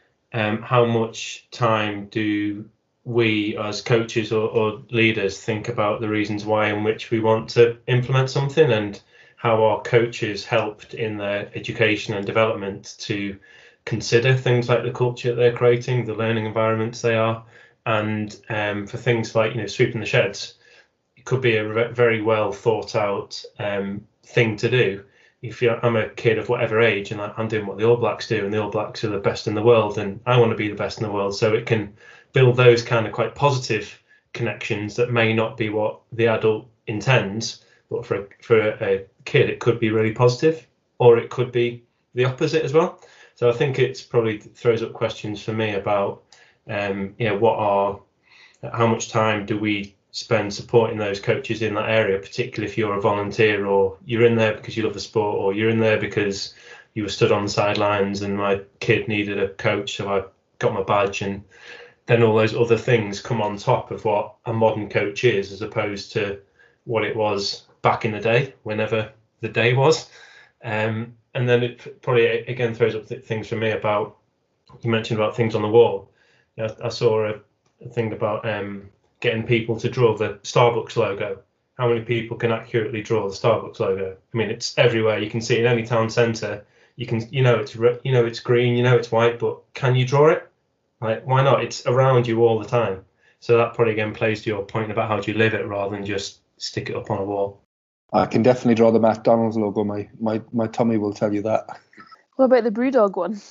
um, how much time do we as coaches or, or leaders think about the reasons why in which we want to implement something, and how our coaches helped in their education and development to consider things like the culture that they're creating, the learning environments they are, and um, for things like, you know, sweeping the sheds, it could be a re- very well thought out um, thing to do. If you're, I'm a kid of whatever age and I'm doing what the All Blacks do, and the All Blacks are the best in the world, and I want to be the best in the world, so it can build those kind of quite positive connections that may not be what the adult intends, but for a, for a kid it could be really positive, or it could be the opposite as well. So I think it's probably throws up questions for me about, um, you know, what are, how much time do we spend supporting those coaches in that area, particularly if you're a volunteer, or you're in there because you love the sport, or you're in there because you were stood on the sidelines and my kid needed a coach, so I got my badge, and then all those other things come on top of what a modern coach is, as opposed to what it was back in the day, whenever the day was. Um, and then it probably again throws up th- things for me about, you mentioned about things on the wall. You know, I saw a, a thing about um, getting people to draw the Starbucks logo. How many people can accurately draw the Starbucks logo? I mean, it's everywhere. You can see it in any town centre. You can, you know, it's re- you know it's green, you know it's white, but can you draw it? Like, why not? It's around you all the time. So that probably again plays to your point about how do you live it rather than just stick it up on a wall. I can definitely draw the McDonald's logo. My my my tummy will tell you that. What about the Brewdog one?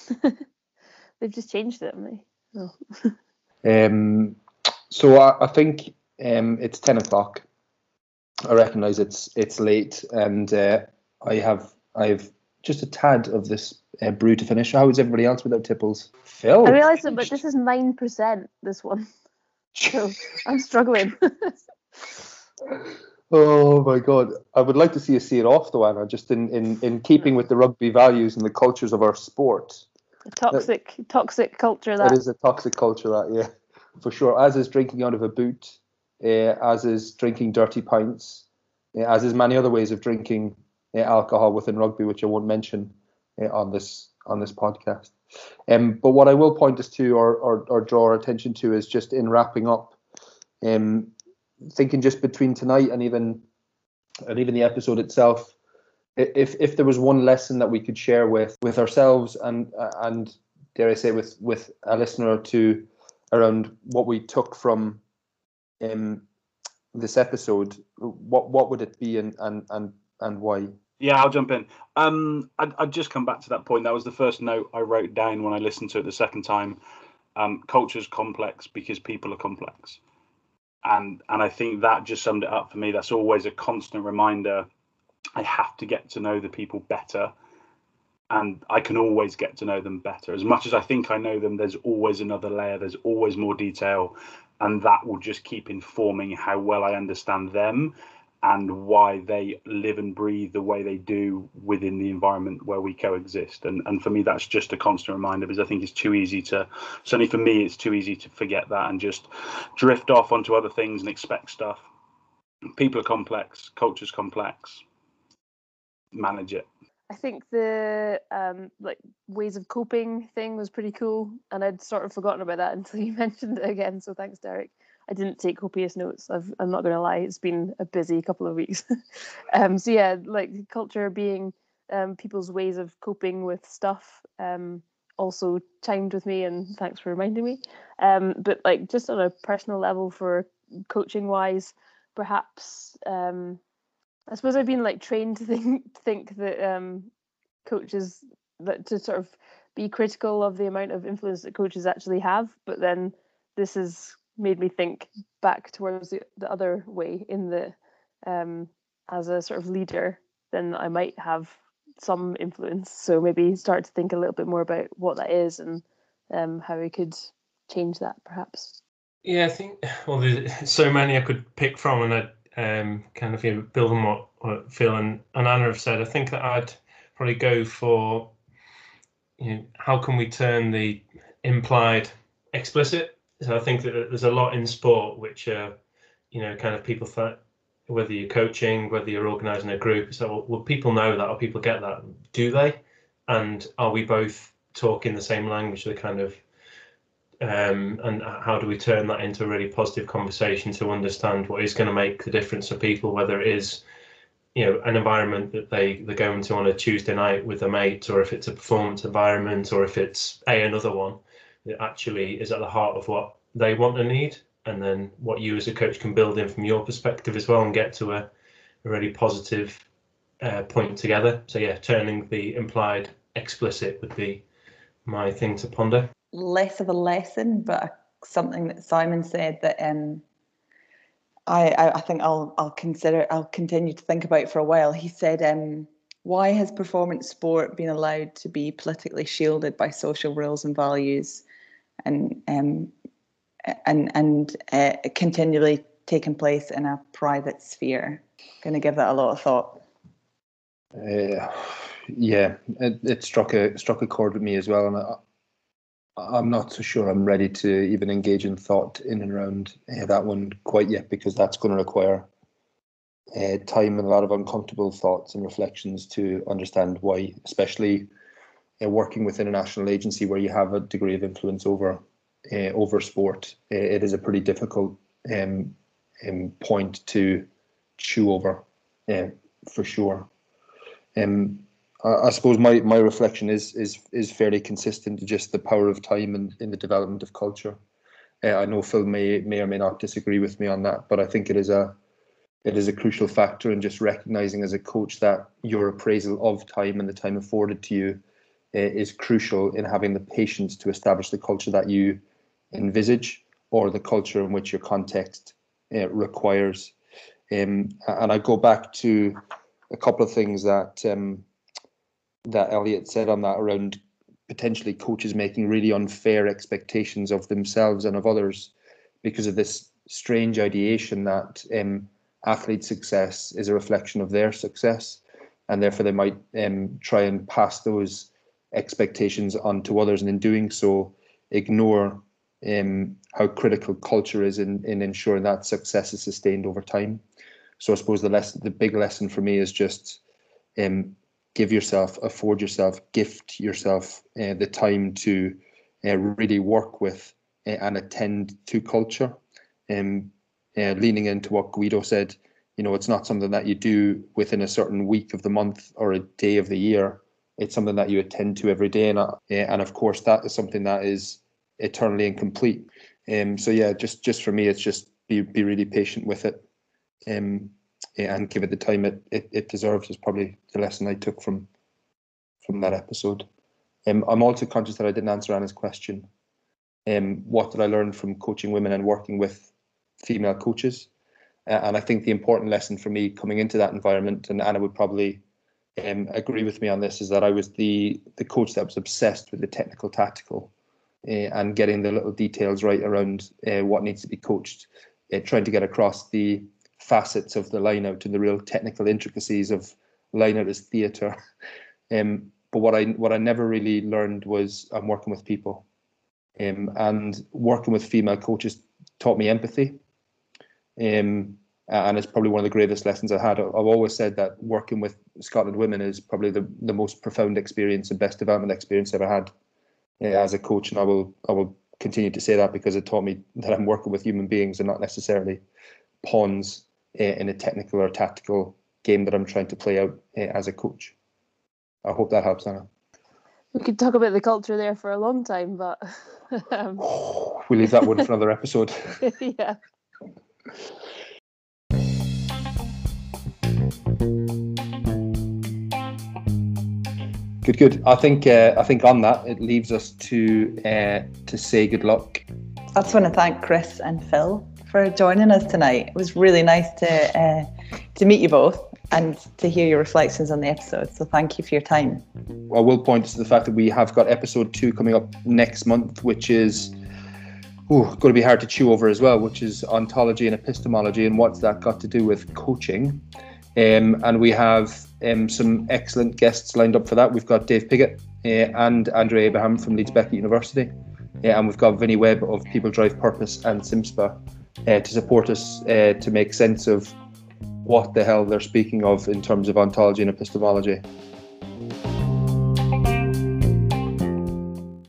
They've just changed it, haven't they? Oh. Um, so I, I think um, it's ten o'clock. I recognise it's it's late, and uh, I have I have just a tad of this uh, brew to finish. How is everybody else without tipples? Phil, I realise it, but this is nine percent. This one, so I'm struggling. Oh my God! I would like to see you see it off, though, Anna. Just in, in, in keeping with the rugby values and the cultures of our sport. A toxic, that, toxic culture. That it is a toxic culture. That yeah, for sure. As is drinking out of a boot, uh, as is drinking dirty pints, uh, as is many other ways of drinking uh, alcohol within rugby, which I won't mention uh, on this on this podcast. Um, but what I will point us to, or, or or draw our attention to, is just in wrapping up. Um, thinking just between tonight and even and even the episode itself, if if there was one lesson that we could share with with ourselves and and dare I say with with a listener or two around what we took from um this episode, what what would it be, and and and, and why? Yeah, I'll jump in. Um, I'd, I'd just come back to that point. That was the first note I wrote down when I listened to it the second time. Um, culture's complex because people are complex. And and I think that just summed it up for me. That's always a constant reminder. I have to get to know the people better, and I can always get to know them better. As much as I think I know them, there's always another layer. There's always more detail, and that will just keep informing how well I understand them and why they live and breathe the way they do within the environment where we coexist. And and for me, that's just a constant reminder, because I think it's too easy to, certainly for me, it's too easy to forget that and just drift off onto other things and expect stuff. People are complex, culture's complex, manage it. I think the um, like ways of coping thing was pretty cool, and I'd sort of forgotten about that until you mentioned it again. So thanks, Derek. I didn't take copious notes. I've, I'm not going to lie. It's been a busy couple of weeks. um, so yeah, like culture being um, people's ways of coping with stuff um, also chimed with me, and thanks for reminding me. Um, but like just on a personal level for coaching wise, perhaps um, I suppose I've been like trained to think think that um, coaches that to sort of be critical of the amount of influence that coaches actually have, but then this has made me think back towards the, the other way, in that um, as a sort of leader, then I might have some influence. So maybe start to think a little bit more about what that is and um, how we could change that, perhaps. Yeah, I think, well, there's so many I could pick from, and I'd um, kind of, you know, build on what, what Phil and, and Anna have said. I think that I'd probably go for, you know, how can we turn the implied explicit? So I think that there's a lot in sport which, uh, you know, kind of people thought, whether you're coaching, whether you're organising a group, so well, will people know that, or people get that? Do they? And are we both talking the same language? The kind of Um, and how do we turn that into a really positive conversation to understand what is going to make the difference for people, whether it is, you know, an environment that they, they go into on a Tuesday night with a mate, or if it's a performance environment, or if it's a another one that actually is at the heart of what they want and need, and then what you as a coach can build in from your perspective as well, and get to a, a really positive uh, point together. So yeah, turning the implied explicit would be my thing to ponder. Less of a lesson, but something that Simon said that um, I, I think I'll I'll consider I'll continue to think about for a while. He said, um, "Why has performance sport been allowed to be politically shielded by social rules and values, and um, and and uh, continually taking place in a private sphere?" Going to give that a lot of thought. Uh, yeah, it, it struck a struck a chord with me as well, and I, I'm not so sure I'm ready to even engage in thought in and around uh, that one quite yet, because that's going to require uh, time and a lot of uncomfortable thoughts and reflections to understand why, especially uh, working with an international agency where you have a degree of influence over uh, over sport. Uh, it is a pretty difficult um, um, point to chew over, uh, for sure. Um, I suppose my, my reflection is is is fairly consistent to just the power of time and in the development of culture. Uh, I know Phil may may or may not disagree with me on that, but I think it is a it is a crucial factor in just recognizing as a coach that your appraisal of time and the time afforded to you uh, is crucial in having the patience to establish the culture that you envisage, or the culture in which your context uh, requires. Um, and I go back to a couple of things that um, that Elliot said on that, around potentially coaches making really unfair expectations of themselves and of others because of this strange ideation that um, athlete success is a reflection of their success, and therefore they might um, try and pass those expectations on to others, and in doing so ignore um, how critical culture is in, in ensuring that success is sustained over time. So I suppose the lesson, the big lesson for me is just um, give yourself, afford yourself, gift yourself uh, the time to uh, really work with uh, and attend to culture. Um, uh, leaning into what Guido said, you know, it's not something that you do within a certain week of the month or a day of the year. It's something that you attend to every day, and uh, and of course that is something that is eternally incomplete. Um, so yeah, just just for me, it's just be be really patient with it. Um, and give it the time it, it, it deserves, is probably the lesson I took from from that episode. Um, I'm also conscious that I didn't answer Anna's question. Um, what did I learn from coaching women and working with female coaches? Uh, and I think the important lesson for me coming into that environment, and Anna would probably um, agree with me on this, is that I was the the coach that was obsessed with the technical tactical uh, and getting the little details right around uh, what needs to be coached, uh, trying to get across the facets of the line out and the real technical intricacies of line out as theatre. Um, but what I what I never really learned was I'm working with people, um, and working with female coaches taught me empathy. Um, and it's probably one of the greatest lessons I had. I've always said that working with Scotland women is probably the, the most profound experience and best development experience I've ever had uh, as a coach, and I will I will continue to say that, because it taught me that I'm working with human beings and not necessarily pawns in a technical or tactical game that I'm trying to play out uh, as a coach. I hope that helps, Anna. We could talk about the culture there for a long time, but um... we'll leave that one for another episode. Yeah. Good, good. I think uh, I think on that it leaves us to uh, to say good luck. I just want to thank Chris and Phil for joining us tonight. It was really nice to uh, to meet you both and to hear your reflections on the episode. So thank you for your time. I will point to the fact that we have got episode two coming up next month, which is ooh, going to be hard to chew over as well, which is ontology and epistemology and what's that got to do with coaching. Um, and we have um, some excellent guests lined up for that. We've got Dave Piggott uh, and Andrea Abraham from Leeds Beckett University. Uh, and we've got Vinny Webb of People Drive Purpose and SimSpa uh, to support us uh, to make sense of what the hell they're speaking of in terms of ontology and epistemology.